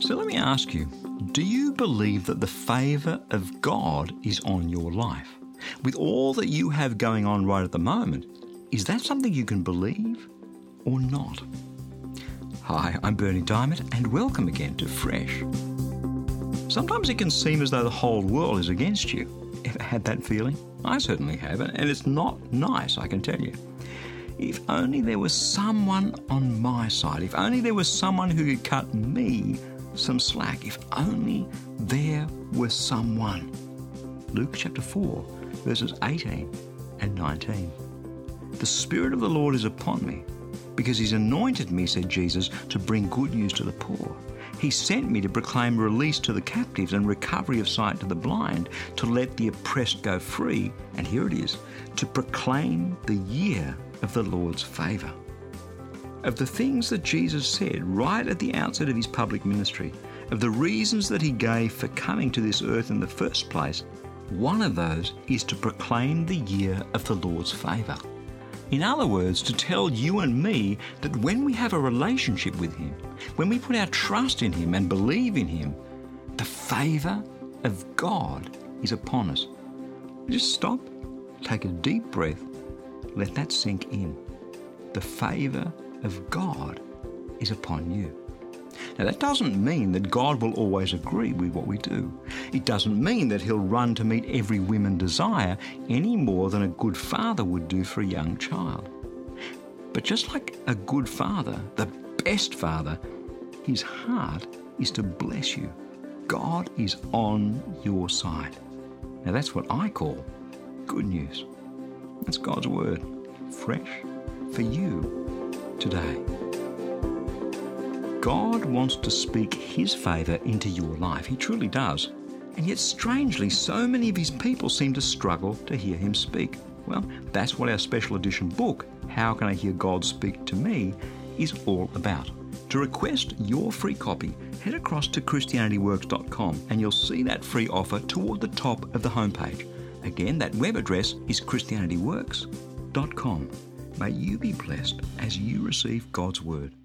So let me ask you, do you believe that the favour of God is on your life? With all that you have going on right at the moment, is that something you can believe or not? Hi, I'm Bernie Diamond and welcome again to Fresh. Sometimes it can seem as though the whole world is against you. Ever had that feeling? I certainly have, and it's not nice, I can tell you. If only there was someone on my side, if only there was someone who could cut me some slack, if only there was someone. Luke chapter 4, verses 18 and 19. The Spirit of the Lord is upon me, because He's anointed me, said Jesus, to bring good news to the poor. He sent me to proclaim release to the captives and recovery of sight to the blind, to let the oppressed go free, and here it is, to proclaim the year of the Lord's favour. Of the things that Jesus said right at the outset of His public ministry, of the reasons that He gave for coming to this earth in the first place, one of those is to proclaim the year of the Lord's favour. In other words, to tell you and me that when we have a relationship with Him, when we put our trust in Him and believe in Him, the favour of God is upon us. Just stop, take a deep breath, let that sink in. The favour of God is upon you. Now that doesn't mean that God will always agree with what we do. It doesn't mean that He'll run to meet every whim and desire any more than a good father would do for a young child. But just like a good father, the best father, His heart is to bless you. God is on your side. Now that's what I call good news. That's God's word, fresh for you today. God wants to speak His favour into your life. He truly does. And yet, strangely, so many of His people seem to struggle to hear Him speak. Well, that's what our special edition book, How Can I Hear God Speak to Me, is all about. To request your free copy, head across to ChristianityWorks.com and you'll see that free offer toward the top of the homepage. Again, that web address is ChristianityWorks.com. May you be blessed as you receive God's Word.